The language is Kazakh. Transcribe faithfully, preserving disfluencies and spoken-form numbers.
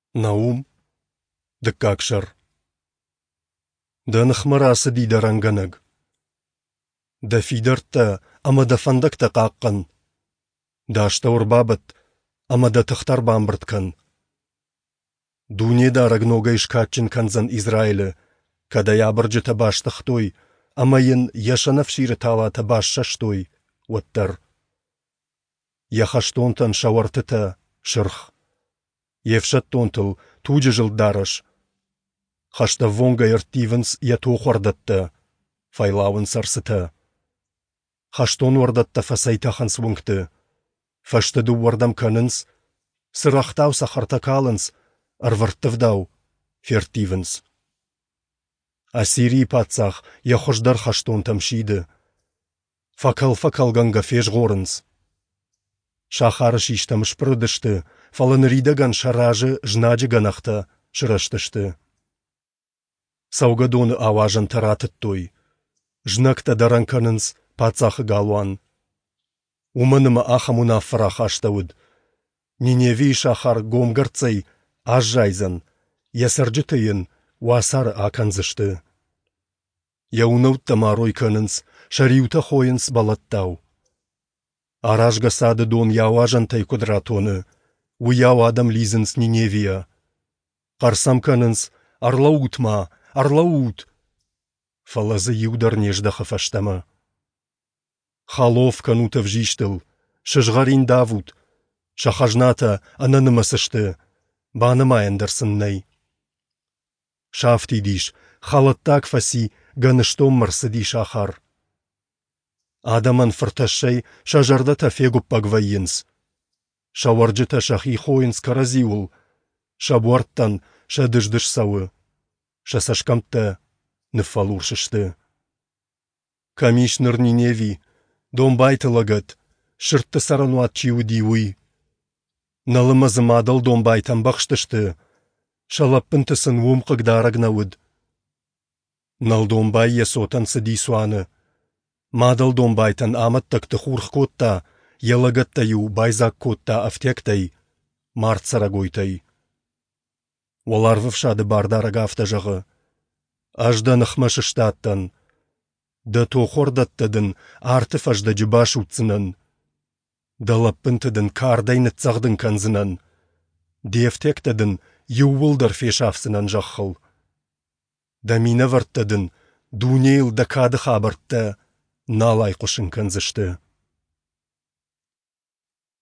Наум, дыккакшар. Да нахмарасы дидаранганыг. Да фидерта, ама да фандакта қаққан. Да аштаур бабыт, ама да тахтар бамбырткан. Дунеда рагнога ишкатчин канзан Израиле, когда я абырджыта баштахтой, ама ен яшанавширы талата башшаштой, уаттар. Яхаштонтан шавартыта шырх. Евшаттонтыл туджы жылдарыш. Хашта вонга ертивенс я тухвардатта, файлауын сарсыта. Хаштон вардатта фасайтахан свунгты. Фаштаду вардам канынс, сырахтау сахартакалынс, арварттывдау, фертивенс. Асирий пацах я хождар хаштон тамшиды. Факал-факал ганга феш горынс. Шахарыш иштамыш прыдышты, фаланыридаган шаражы жнаджы ганахта шыраштышты. Саугадоны аважан таратыттой. Жнакта даранканынс пацахы галуан. Уманыма ахамуна фарахаштауд. Ниневи шахар гомгарцай ажжайзан. Ясарджытыйын уасар аканзышты. Яунаутта марой канынс шариута хойынс балаттау. Аражга сады дон яуажантай кудратоны. Уяу адам лизынс Ниневия. Қарсам канынс арлаутма, арлаут. Фалазы юдар неждаха фаштама. Халов канута вжиштыл, шыжгарин давут. Шахажната ананымасышты, баныма эндерсыннай. Шафти диш, халаттак фаси ганыштом марсыди шахар. Адаман фырташай шажардата фегуп пагвайынс. Шаварджыта шахи хойынс каразиул. Шабуарттан шадыждыш сауы. Шасашкамта нефалуршышты. Камишныр Ниневи, домбайты лагат, шыртты сарануат чиудиуи. Налымазым адал домбайтан бақштышты. Шалаппынтысын умқыг дарагнауд. Нал домбай ясотан сыди суаны. Мадал домбайтан аматтакты хурх котта, ялагаттаю байзак котта афтектай, март сарагойтай. Оларвывшады бардарага автажағы. Ажда нахмашыштаттан. Да тохордаттадын артыф ажда жыбаш утсынын. Да лаппынтыдын кардайны цағдын канзынын. Дефтектадын ювылдар фешафсынан жаққыл. Да мина варттадын дунейл да кады хабартта налай қошын канзышты.